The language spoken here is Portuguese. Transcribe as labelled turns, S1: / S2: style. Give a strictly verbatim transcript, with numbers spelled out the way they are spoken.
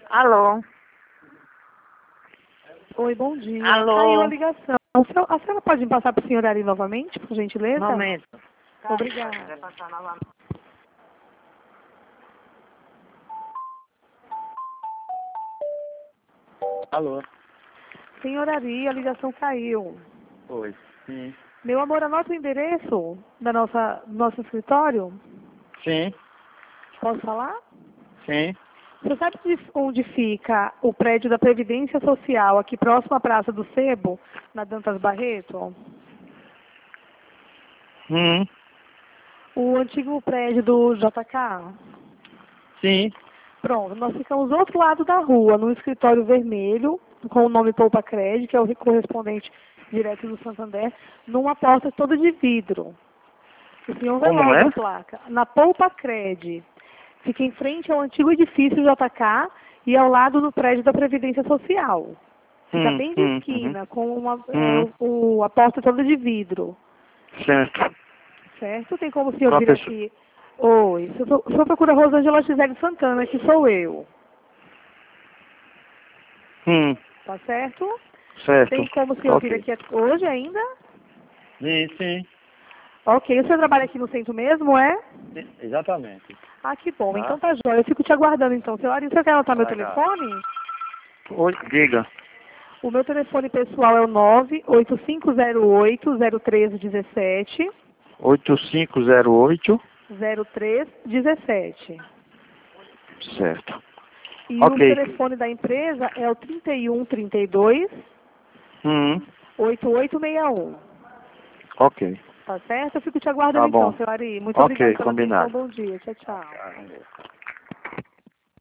S1: Alô?
S2: Oi, bom dia.
S1: Alô?
S2: Caiu a ligação. A senhora, a senhora pode me passar para o senhor Ari novamente, por gentileza?
S1: Momento.
S2: Obrigada.
S1: Vai passar novamente. Alô?
S2: Senhor Ari, a ligação caiu.
S1: Oi. Sim.
S2: Meu amor, anota o endereço da nossa, do nosso escritório.
S1: Sim.
S2: Posso falar?
S1: Sim.
S2: Você sabe onde fica o prédio da Previdência Social, aqui próximo à Praça do Sebo, na Dantas Barreto?
S1: Hum.
S2: O antigo prédio do J K?
S1: Sim.
S2: Pronto, nós ficamos do outro lado da rua, num escritório vermelho, com o nome Poupa Cred, que é o correspondente direto do Santander, numa porta toda de vidro. O senhor vai
S1: Como
S2: logo
S1: é?
S2: a placa. Na Poupa Cred. Fica em frente ao antigo edifício J K e ao lado do prédio da Previdência Social. Fica
S1: Hum,
S2: bem de
S1: hum,
S2: esquina,
S1: uhum.
S2: com uma,
S1: Hum.
S2: é, o, a porta toda de vidro.
S1: Certo.
S2: Certo? Tem como o senhor
S1: Qual a
S2: vir
S1: pessoa?
S2: aqui? Oi, o senhor, o senhor procura Rosângela Gisele Santana, que sou eu.
S1: Hum.
S2: Tá certo?
S1: Certo.
S2: Tem como o senhor vir
S1: Ok.
S2: aqui hoje ainda?
S1: Sim, sim.
S2: Ok, o senhor trabalha aqui no centro mesmo, é?
S1: Sim, exatamente.
S2: Ah, que bom.
S1: Tá?
S2: Então tá jóia. Eu fico te aguardando então. Senhor Ari, o senhor quer anotar meu
S1: Legal.
S2: telefone?
S1: Oi, diga.
S2: O meu telefone pessoal é o nove oito cinco zero oito zero três um sete.
S1: oito cinco zero oito.
S2: zero três um sete.
S1: Certo.
S2: E o
S1: Ok.
S2: telefone da empresa é o trinta e um, trinta e dois,
S1: Hum.
S2: oito oito seis um.
S1: Ok.
S2: Tá certo? Eu fico te aguardando
S1: Tá
S2: então,
S1: bom.
S2: senhor Ari. Muito
S1: Ok,
S2: obrigada pela atenção.
S1: combinado.
S2: Bom dia. Tchau, tchau.
S1: Tá.